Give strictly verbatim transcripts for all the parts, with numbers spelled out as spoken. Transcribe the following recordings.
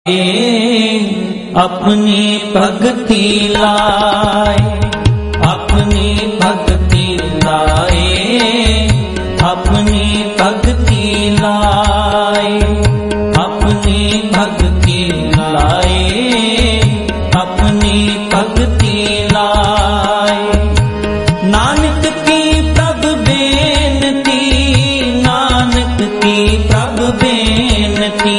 अपनी भक्ति लाए, अपनी भक्ति लाए, अपनी भक्ति लाए, अपनी भक्ति लाए, अपनी भक्ति लाए। नानक की प्रभ बेनती, नानक की प्रभ बेनती।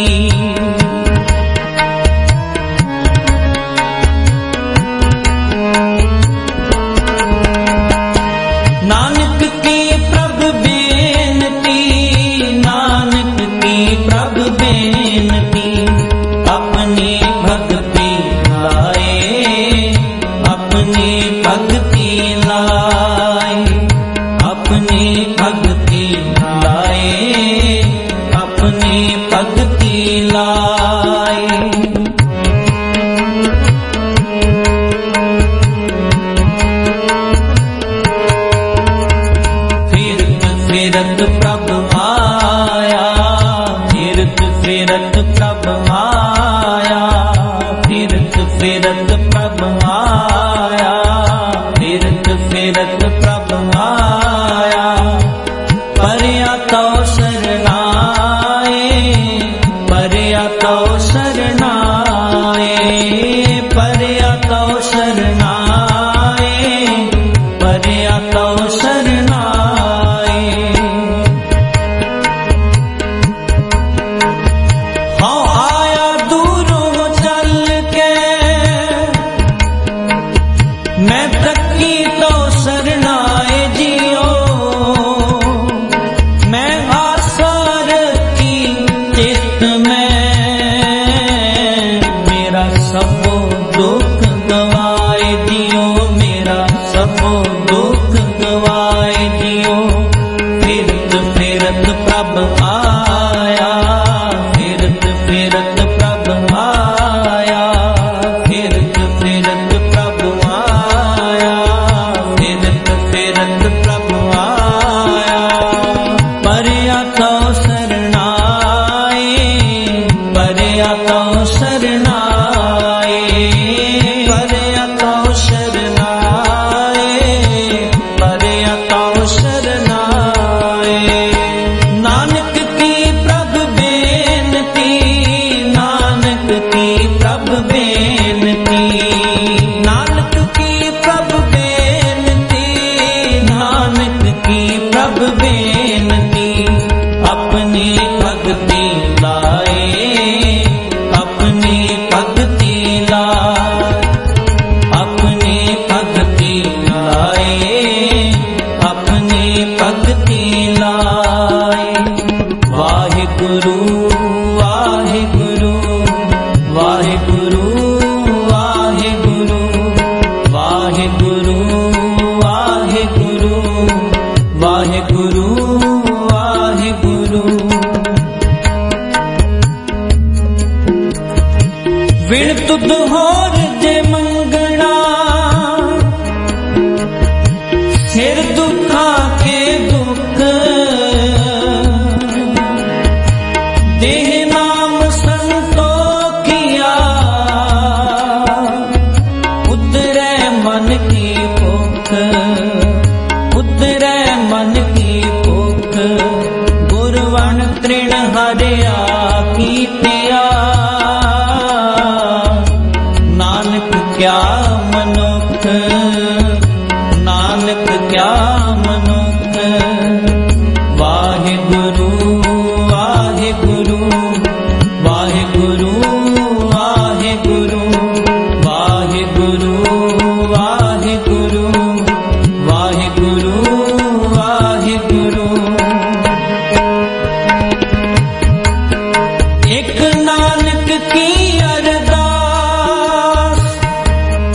एक नानक की अरदास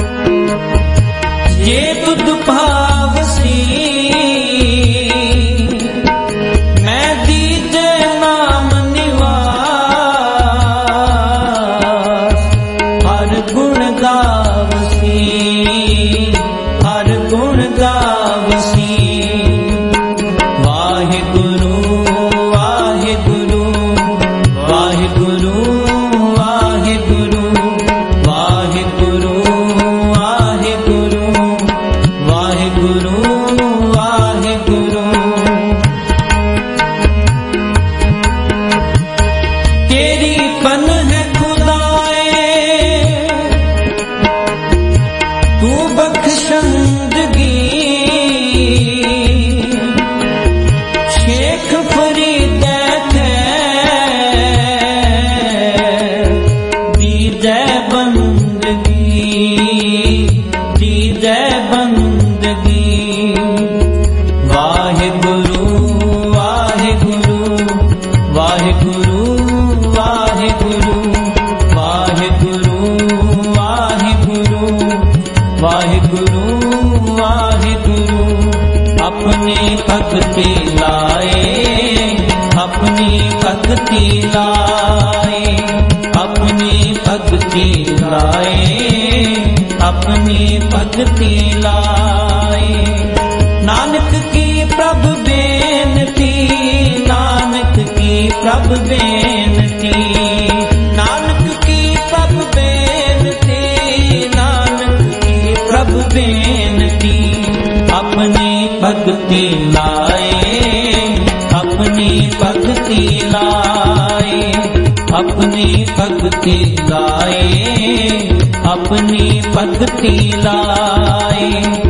दीजै बंदगी, दीजै बंदगी। वाहिगुरु वाहिगुरु वाहिगुरु वाहिगुरु वाहिगुरु वाहिगुरु वाहिगुरु वाहिगुरु। अपनी भक्ति लाए, अपनी भक्ति लाए, अपनी भक्ति लाए, अपनी भक्ति लाए। नानक की प्रभु बेनती, नानक की प्रभु बेनती, नानक की प्रभु बेनती, नानक की प्रभु बेनती। अपनी भक्ति लाए, अपनी भक्ति लाए, अपनी भक्ति लाए, अपनी भक्ति लाए।